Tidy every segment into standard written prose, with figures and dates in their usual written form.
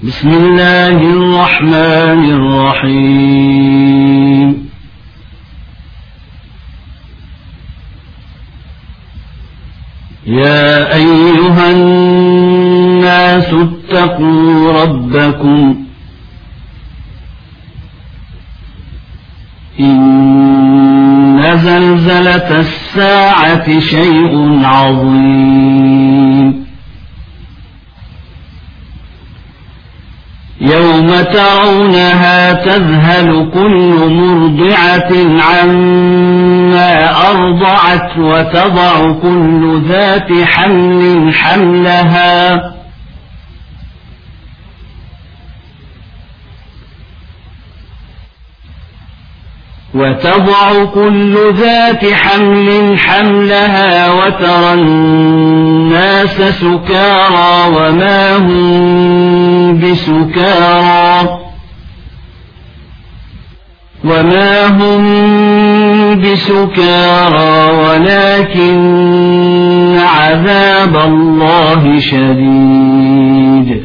بسم الله الرحمن الرحيم يا أيها الناس اتقوا ربكم إن زلزلة الساعة شيء عظيم يوم ترونها تذهل كل مرضعة عما أرضعت وتضع كل ذات حمل حملها وترى الناس سكارى وما هم بسكارى ولكن عذاب الله شديد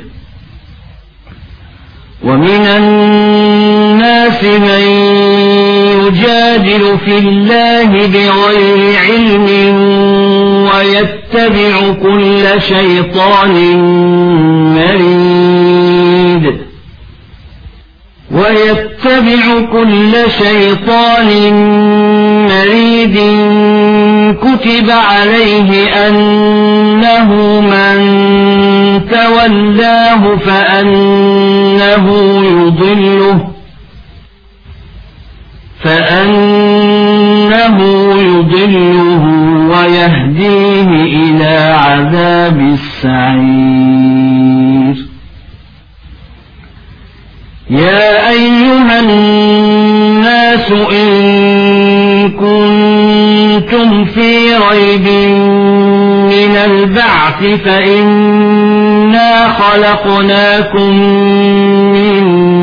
ومن الناس من يجادل في الله بغير علم ويتبع كل شيطان مريد كتب عليه أنه من تولاه فأنه يضله ويهديه إلى عذاب السعير يا أيها الناس إن كنتم في ريب من البعث فإنا خلقناكم من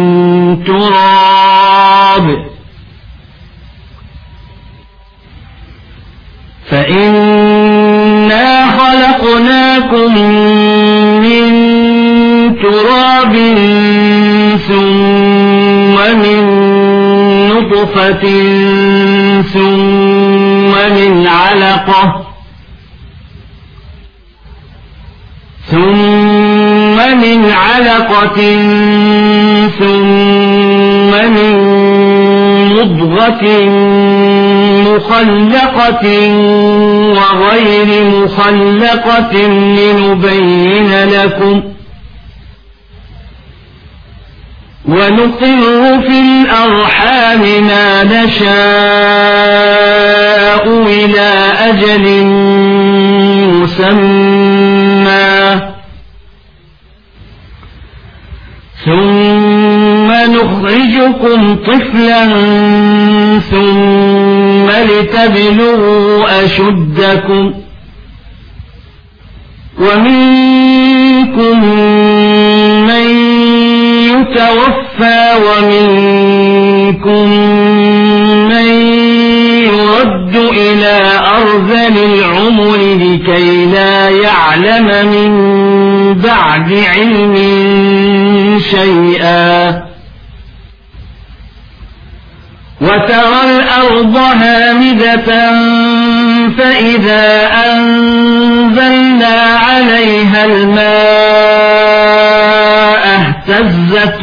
تراب ثم من نطفة ثم من علقة ثم من مضغة مخلقة وغير مخلقة لنبين لكم ونقر في الأرحام ما نشاء إلى أجل مسمى ثم نخرجكم طفلا ثم لتبلغوا أشدكم ومنكم من يتوفى ومنكم من يرد إلى أرذل العمر لكي لا يعلم من بعد علم شيئا وترى الأرض هامدة فإذا أنزلنا عليها الماء اهتزت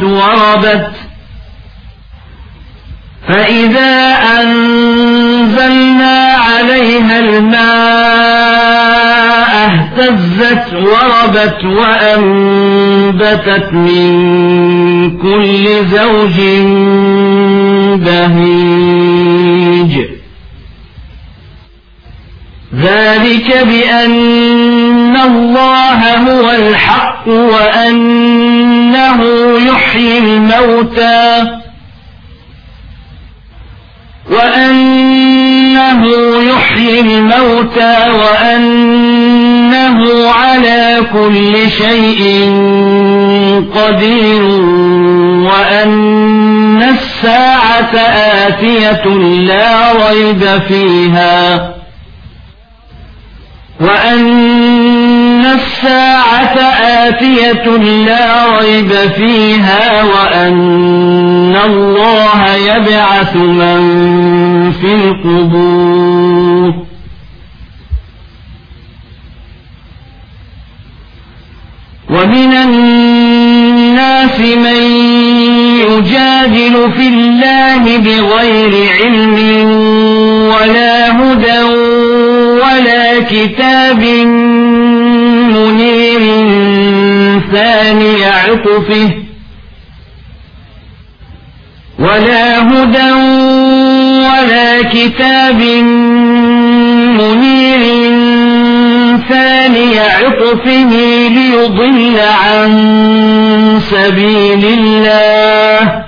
وربت وأنبتت من كل زوج بهيج ذلك بأن الله هو الحق وأنه يحيي الموتى وأنه على كل شيء قدير وأن الساعة آتية لا ريب فيها وأن الساعة آتية لا ريب فيها وأن الله يبعث من في القبور ومن الناس من يجادل في الله بغير علم ولا هدى ولا كتاب منير ثاني عطفه ليضل عن سبيل الله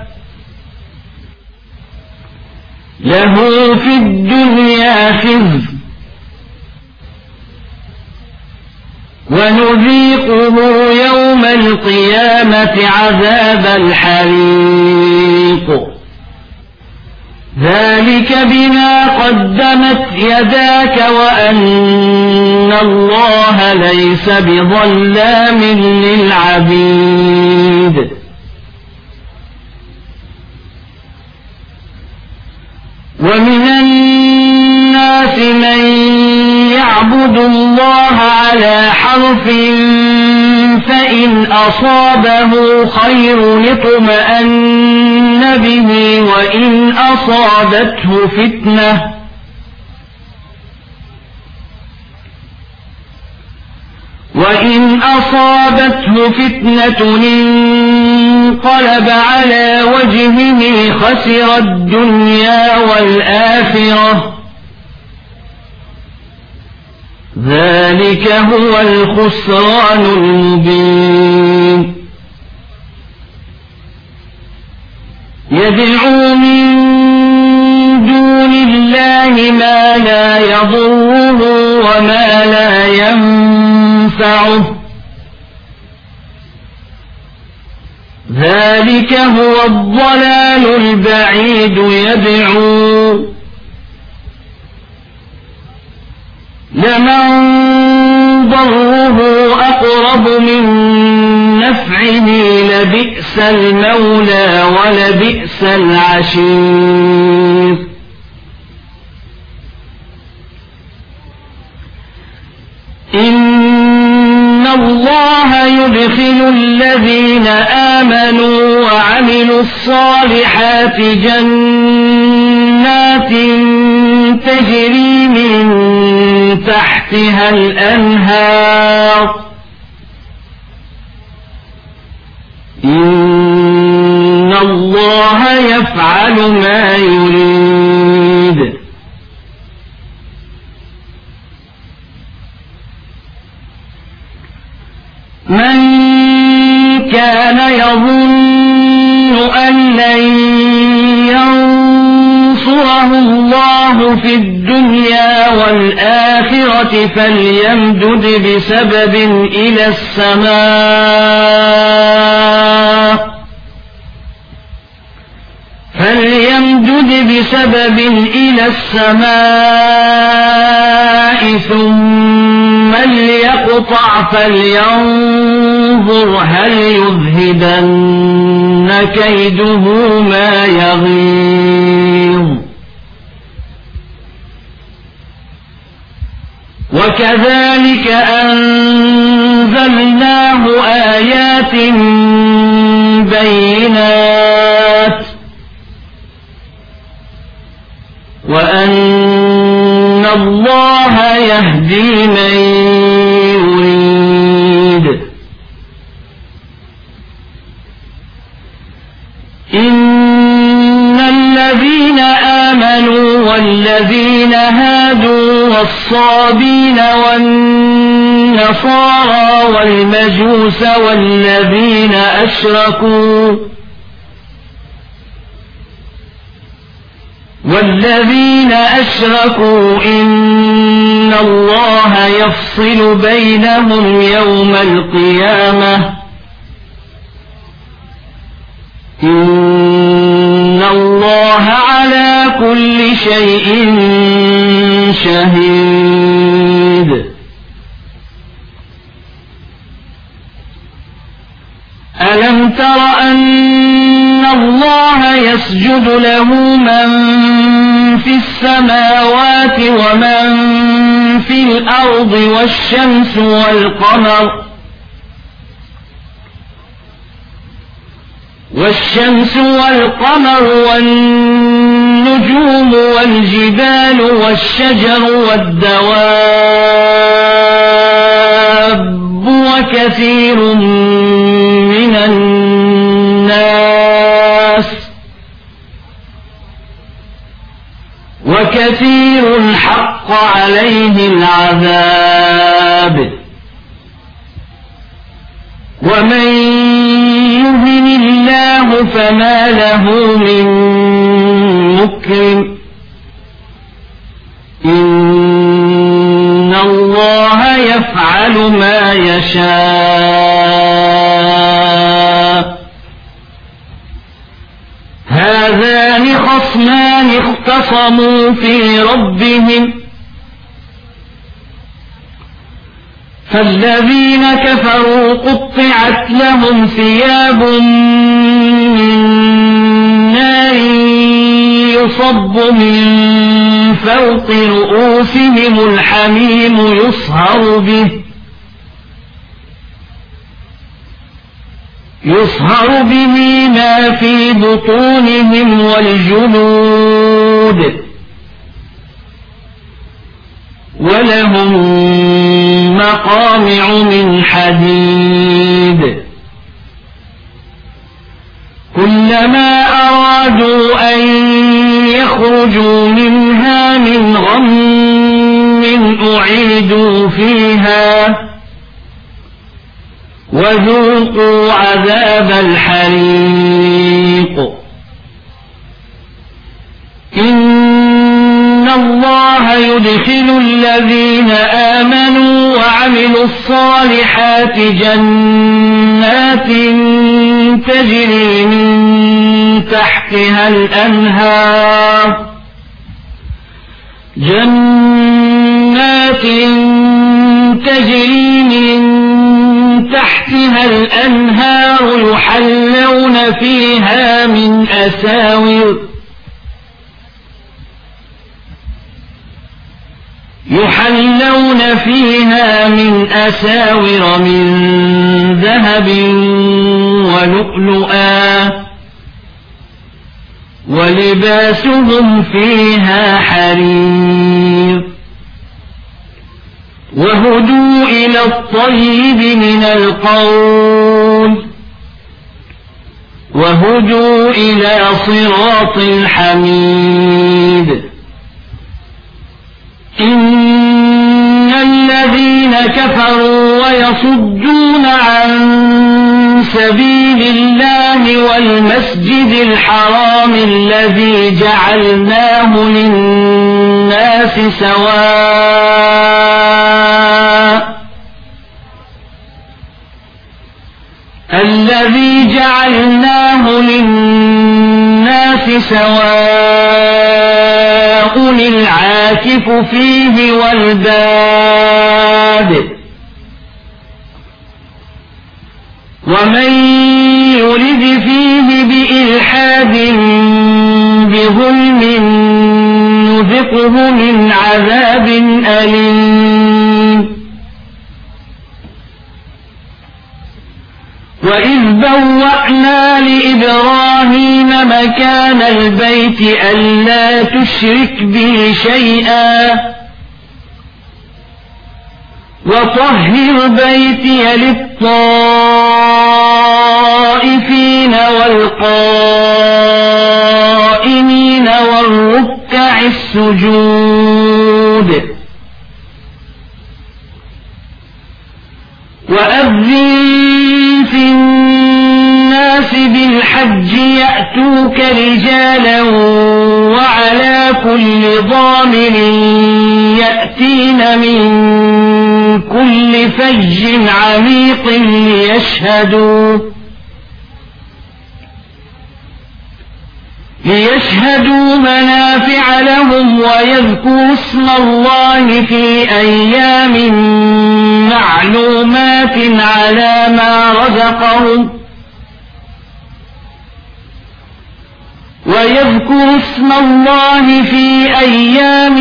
له في الدنيا خزي ونذيقه يوم القيامة عذاب الحريق ذلك بما قدمت يداك وأن الله ليس بظلام للعبيد ومن الناس من يعبد الله على حرف فإن أصابه خير اطمأن به وإن أصابته فتنة انقلب على وجهه خسر الدنيا والآخرة ذلك هو الخسران المبين يدعو من دون الله ما لا يضره وما لا ينفعه ذلك هو الضلال البعيد يدعو لمن ضره أقرب من نفعه لبئس المولى ولبئس العشير إن الله يدخل الذين آمنوا وعملوا الصالحات جنات تجري من تحتها الأنهار إن الله يفعل ما يريد من كان يظن أن لن ينصره الله في الدنيا والآخرة فليمدد بسبب إلى السماء ثم ليقطع فلينظر هل يذهبن كيده ما يغيظ وكذلك أنزلناه آيات بينات وأن الله يهدي من يريد إن الذين آمنوا والذين هادوا والصابين والنصارى والمجوس والذين أشركوا إن الله يفصل بينهم يوم القيامة إن الله على كل شيء شهيد ألم تر أن الله يسجد له من في السماوات ومن في الأرض والشمس والقمر والنجوم والجبال والشجر والدواب وكثير من الناس وكثير حق عليه العذاب ومن يهن الله فما له من مكرم إن الله يفعل ما يشاء هذان خصمان اختصموا في ربهم فالذين كفروا قطعت لهم ثياب من نار يصب من فوق رؤوسهم الحميم يصهر به ما في بطونهم والجلود ولهم مقامع من حديد كلما أرادوا أن يخرجوا منها من غم أعيدوا فيها وذوقوا عذاب الحريق إن الله يدخل الذين آمنوا وعملوا الصالحات جنات تجري من تحتها الأنهار يحلون فيها من أساور من ذهب ولؤلؤا ولباسهم فيها حرير وهدوا إلى الطيب من القول وهدوا إلى صراط الحميد إن الذين كفروا ويصدون عن سبيل الله والمسجد الحرام الذي جعلناه للناس سواء العاكف فيه والباد ومن يرد فيه بإلحاد بظلم نذقه من عذاب أليم وإذ بوأنا لإبراهيم مكان البيت ألا تشرك به شيئا وطهر بيتي للطائفين والقائمين والركع السجود وأذن في الناس بالحج يأتوك رجالا وعلى كل ضامر يأتين من كل فج عميق ليشهدوا منافع لهم ويذكروا اسم الله في أيام معلومات على ما رزقهم ويذكر اسم الله في أيام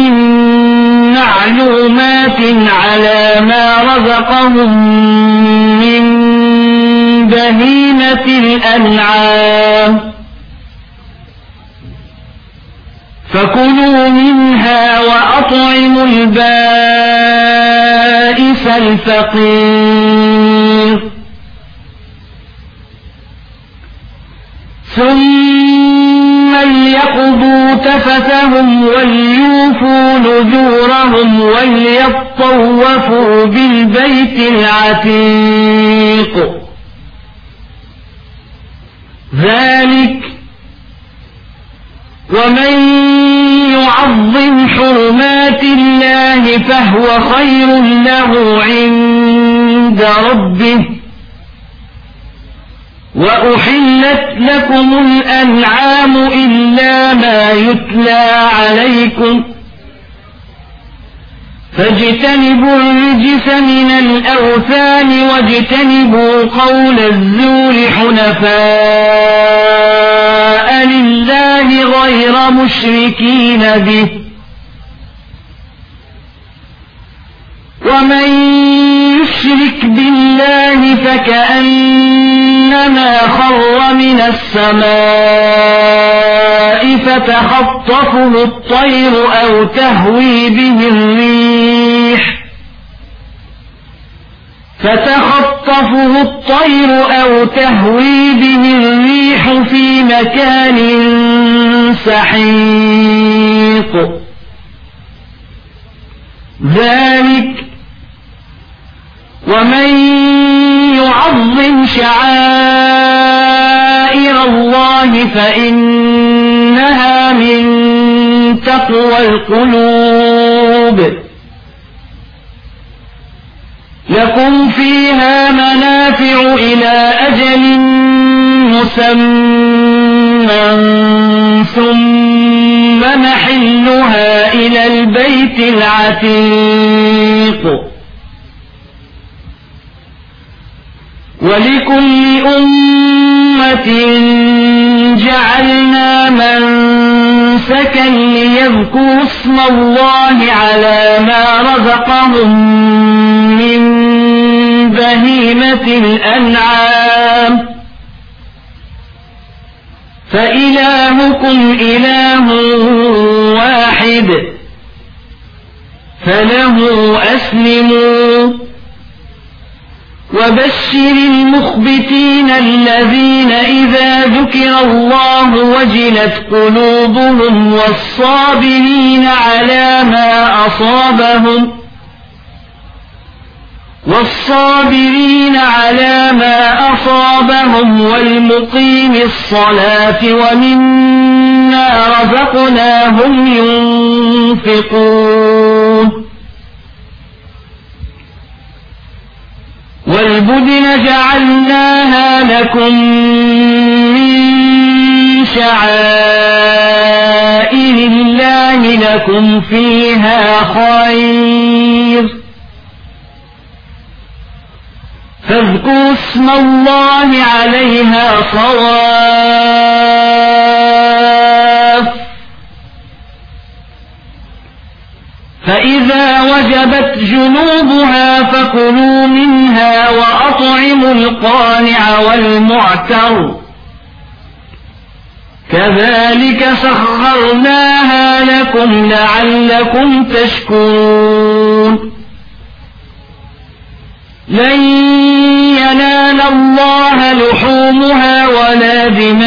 معلومات على ما رزقهم من بهيمة الأنعام فكلوا منها وأطعموا البائس الفقير ثم ليقضوا تفثهم وليوفوا نذورهم وليطوفوا بالبيت العتيق ذلك ومن يعظم حرمات الله فهو خير له عند ربه وأحلت لكم الأنعام إلا ما يتلى عليكم فاجتنبوا الرجس من الأوثان واجتنبوا قول الزور حنفاء لله غير مشركين به ومن يشرك بالله فكأنما خر من السماء فتخطفه الطير أو تهوي به الريح في مكان سحيق ذلك ومن يعظم شعائر الله فإنها من تقوى القلوب لكم فيها منافع إلى أجل مسمى ثم محلها إلى البيت العتيق ولكل أمة جعلنا منسكا ليذكروا اسم الله على ما رزقهم من بهيمة الأنعام فإلهكم إله واحد فله أسلموا وبشر المخبتين الذين إذا ذكر الله وجلت قلوبهم والصابرين على ما أصابهم والمقيم الصلاة ومما رزقناهم ينفقون والبدن جعلناها لكم من شعائر الله لكم فيها خير فاذكروا اسم الله عليها صواف فإذا وجبت جنوبها فكلوا منها وأطعموا القانع والمعتر كذلك سخرناها لكم لعلكم تشكرون لن ينال الله لحومها ولا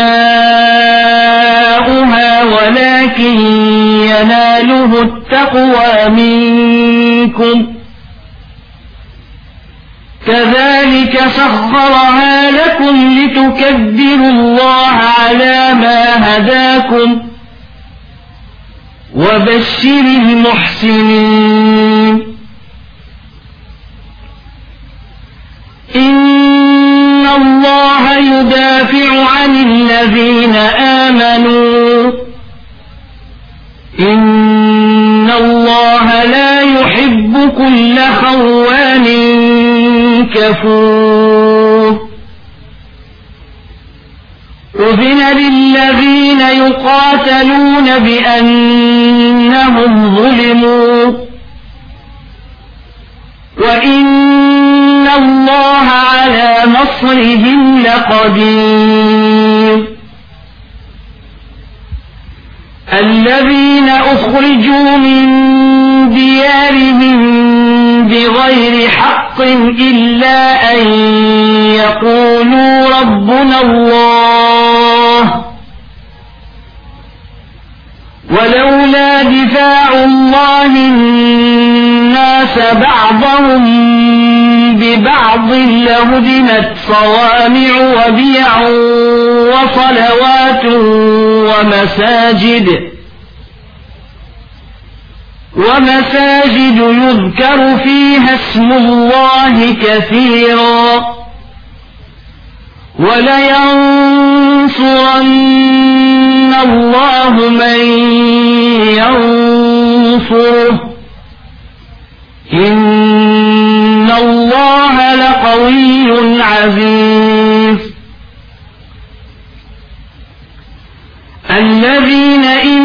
دماؤها ولكن يناله التقوى منكم كذلك سخرها لكم لتكبروا الله على ما هداكم وبشر المحسنين إن الله يدافع عن الذين آمنوا إن الله لا يحب كل خوان كفور أذن للذين يقاتلون بأنهم ظلموا وإن الله على نصرهم لقدير الذين أخرجوا من ديارهم بغير حق إلا أن يقولوا ربنا الله ولولا دفاع الله الناس بعضهم ببعض لهدمت صوامع وبيع وصلوات ومساجد يذكر فيها اسم الله كثيرا ولينصرن الله من ينصره إن الله لقوي عزيز الذين إن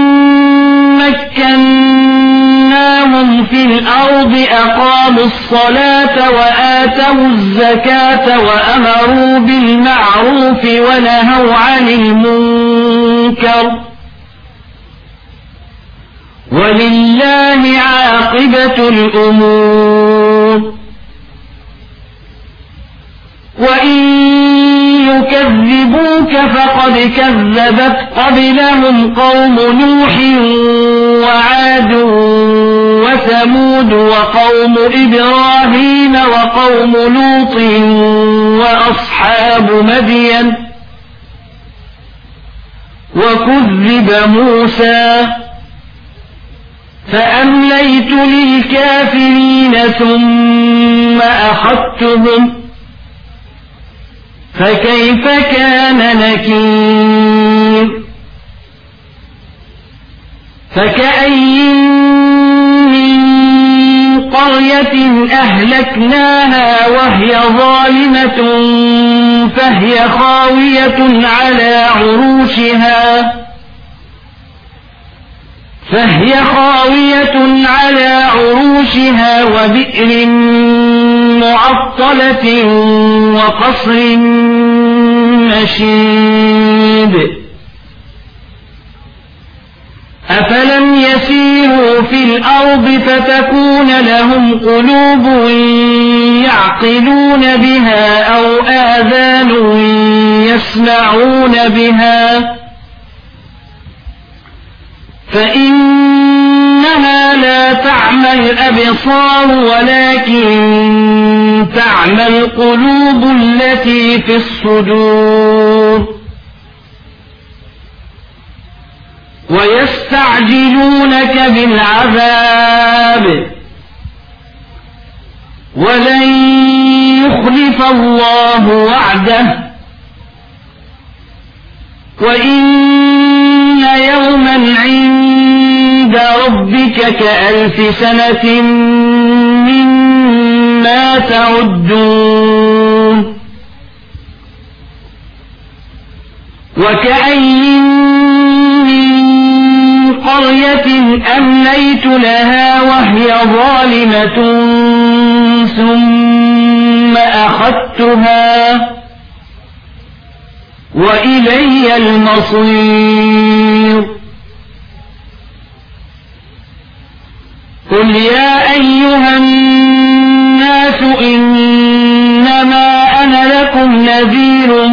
مكناهم في الأرض أقاموا الصلاة وآتوا الزكاة وأمروا بالمعروف ونهوا عن المنكر ولله عاقبة الأمور وإن يكذبوك فقد كذبت قبلهم قوم نوح وعاد وثمود وقوم إبراهيم وقوم لوط وأصحاب مدين وكذب موسى فأمليت للكافرين ثم أخذتهم فكيف كان نكير فكأي من قرية أهلكناها وهي ظالمة فهي خاوية على عروشها وبئر معطلة وقصر مشيد أفلم يسيروا في الأرض فتكون لهم قلوب يعقلون بها أو آذان يسمعون بها فإنها لا تعمى الأبصار ولكن تعمى القلوب التي في الصدور ويستعجلونك بالعذاب ولن يخلف الله وعده وإن يوما عند ربك كألف سنة مما تعدون وكأي من قرية أمليت لها وهي ظالمة ثم أخذتها وإلي المصير قل يا أيها الناس إنما أنا لكم نذير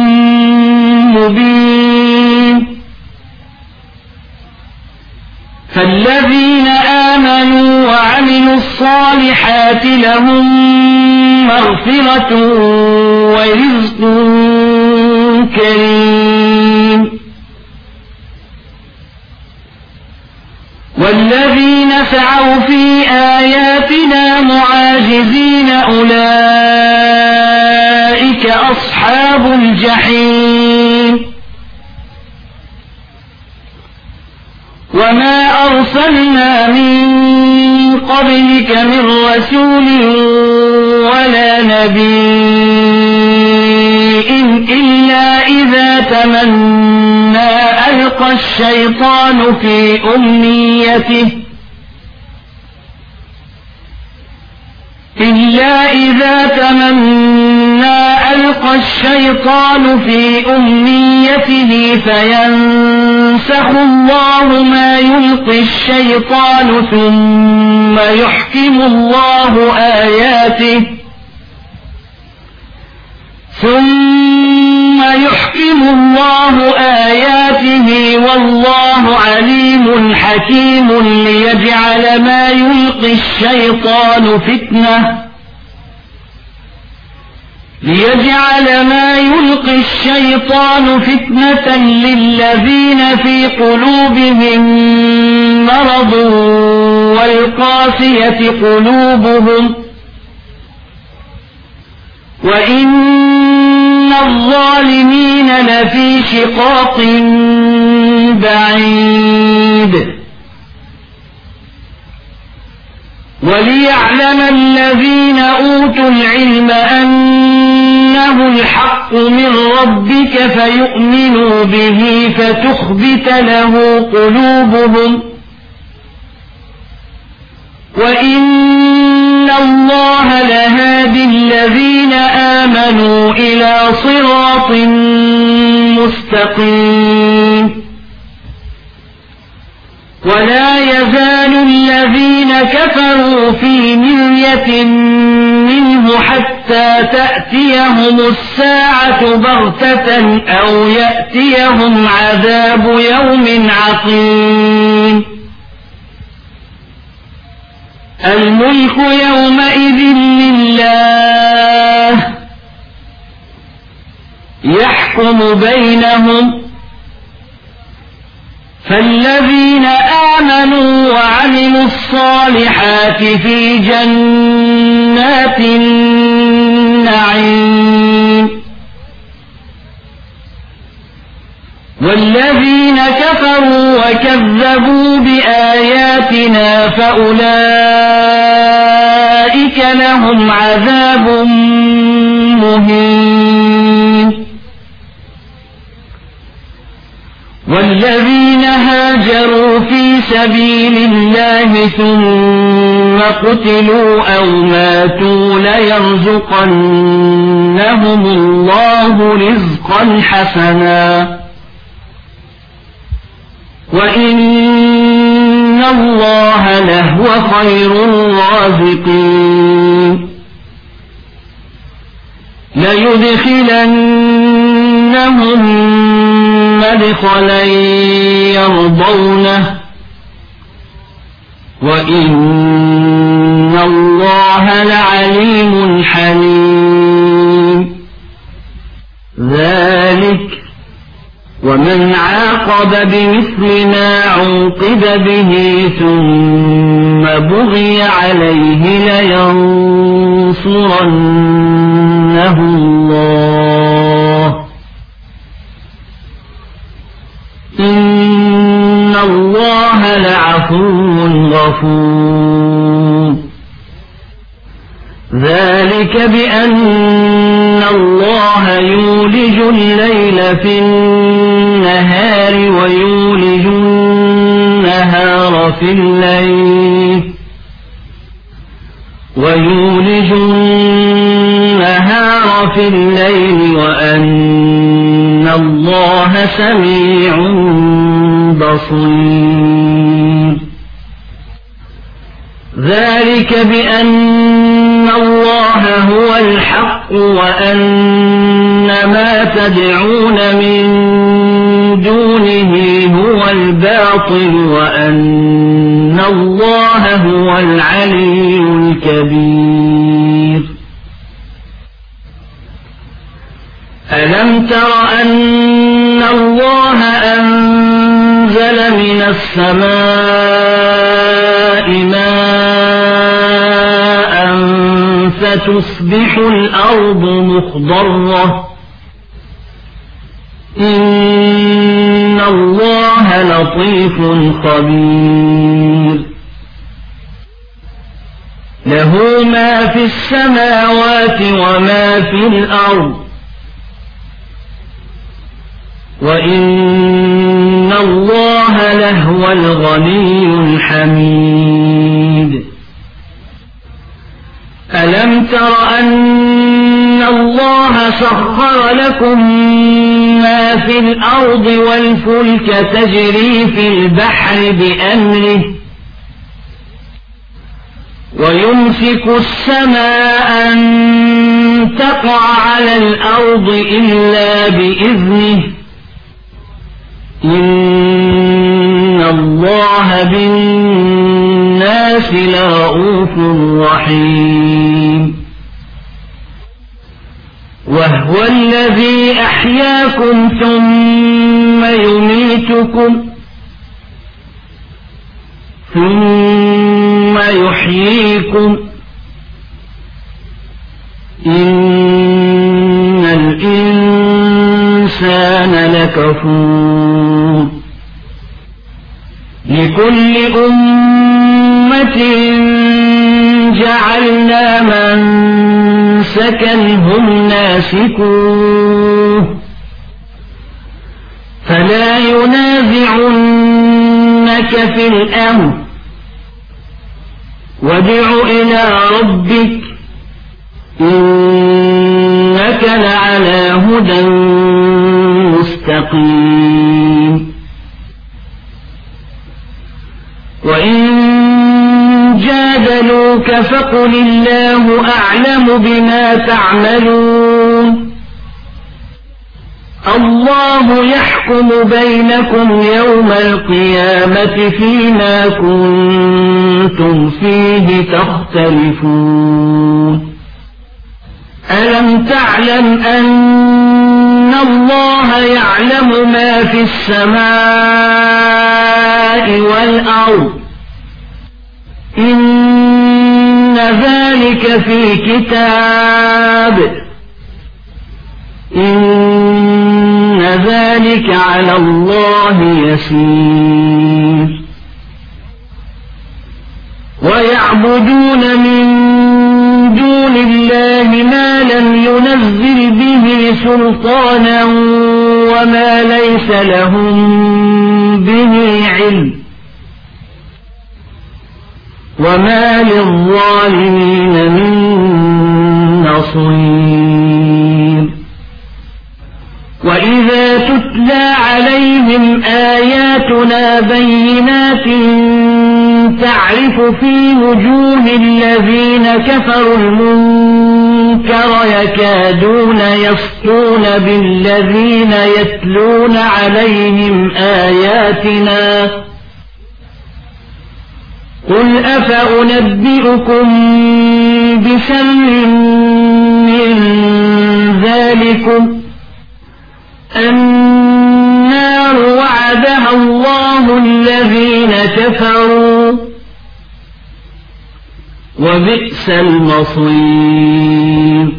مبين فالذين آمنوا وعملوا الصالحات لهم مغفرة ورزق كريم والذين سعوا في آياتنا معاجزين أولئك أصحاب الجحيم وما أرسلنا من قبلك من رسول ولا نبي إلا إذا تمنى الشيطان في أمنيته إلا إذا تمنى ألقى الشيطان في أمنيته فينسخ الله ما يلقي الشيطان ثم يحكم الله آياته والله عليم حكيم ليجعل ما يلقي الشيطان فتنة للذين في قلوبهم مرض والقاسية قلوبهم وإن الظالمين لفي شقاق بعيد وليعلم الذين أوتوا العلم أنه الحق من ربك فيؤمنوا به فتخبت له قلوبهم وإن الله لهاد الذين آمنوا إلى صراط مستقيم ولا يزال الذين كفروا في مرية منه حتى تأتيهم الساعة بغتة أو يأتيهم عذاب يوم عقيم الملك يومئذ لله يحكم بينهم فالذين آمنوا وعملوا الصالحات في جنات النعيم والذين كفروا وكذبوا بآياتنا فأولئك لهم عذاب مهين والذين هاجروا في سبيل الله ثم قتلوا أو ماتوا ليرزقنهم الله رزقا حسنا وإن الله لهو خير الرازقين ليدخلنهم مدخلا يرضونه وإن الله لعليم حليم ذلك ومن عاقب بمثل ما عوقب به ثم بغي عليه لينصرنه الله إن الله لعفو غفور ذلك بأن الله يولج الليل في النهار ويولج النهار في الليل وأن الله سميع بصير ذلك بأن الله هو الحق وأن ما تدعون من دونه هو الباطل وأن الله هو العلي الكبير ألم تر أن الله أنزل من السماء ماء فتصبح الأرض مخضرة إن الله لطيف خبير له ما في السماوات وما في الأرض وإن إن الله لهو الغني الحميد ألم تر أن الله سخر لكم ما في الأرض والفلك تجري في البحر بأمره ويمسك السماء أن تقع على الأرض إلا بإذنه إن الله بالناس لرءوف رحيم وهو الذي أحياكم ثم يميتكم ثم يحييكم إن الإنسان لكفور لكل أمة جعلنا منسكا هم ناسكوه فلا ينازعنك في الأمر وادع إلى ربك إنك لعلى هدى مستقيم وإن جادلوك فقل الله أعلم بما تعملون الله يحكم بينكم يوم القيامة فيما كنتم فيه تختلفون ألم تعلم أن الله يعلم ما في السماء والأرض إن ذلك في كتاب إن ذلك على الله يسير ويعبدون من دون الله ما لم ينزل به سلطانا وما ليس لهم به علم وما للظالمين من نصير وإذا تتلى عليهم آياتنا بينات تعرف في وجوه الذين كفروا المنكر يكادون يسطون بالذين يتلون عليهم آياتنا قل أفأنبئكم بشر من ذلكم النار وعدها الله الذين كفروا وبئس المصير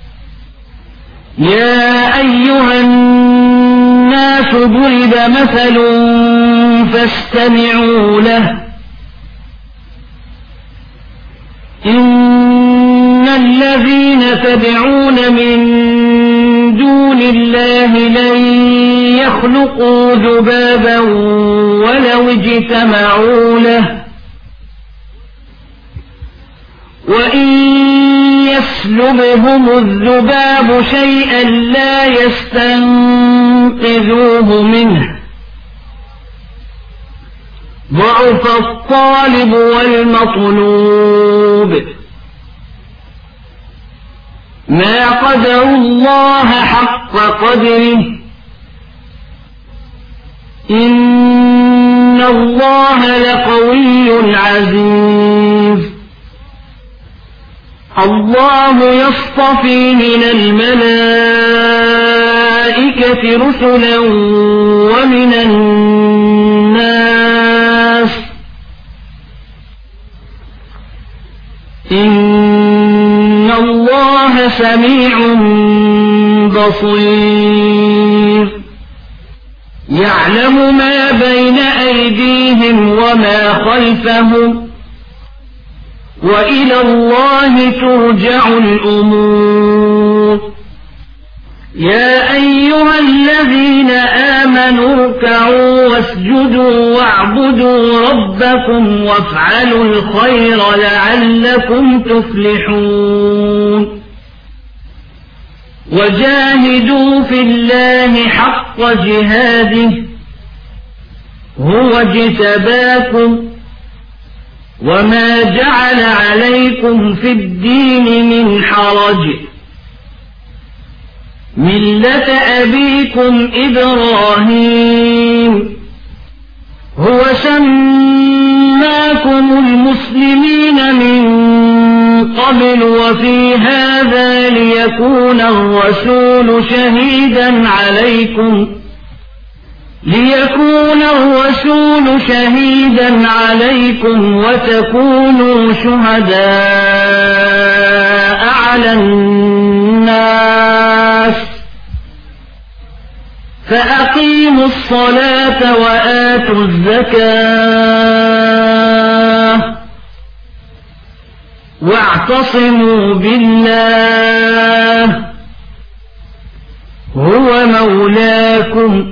يا أيها الناس ضرب مثل فاستمعوا له إن الذين تدعون من دون الله لن يخلقوا ذبابا ولو اجتمعوا له وإن يسلبهم الذباب شيئا لا يستنقذوه منه ضعف الطالب والمطلوب ما قدروا الله حق قدره إن الله لقوي عزيز الله يصطفي من الملائكة رسلا ومن الناس إن الله سميع بصير يعلم ما بين أيديهم وما خلفهم وإلى الله ترجع الأمور يا أيها أيها الذين آمنوا اركعوا واسجدوا واعبدوا ربكم وافعلوا الخير لعلكم تفلحون وجاهدوا في الله حق جهاده هو اجتباكم وما جعل عليكم في الدين من حرج ملة أبيكم إبراهيم هو سماكم المسلمين من قبل وفي هذا ليكون الرسول شهيدا عليكم وتكونوا شهداء على الناس فأقيموا الصلاة وآتوا الزكاة واعتصموا بالله هو مولاكم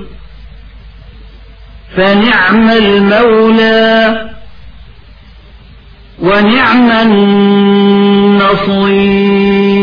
فنعم المولى ونعم النصير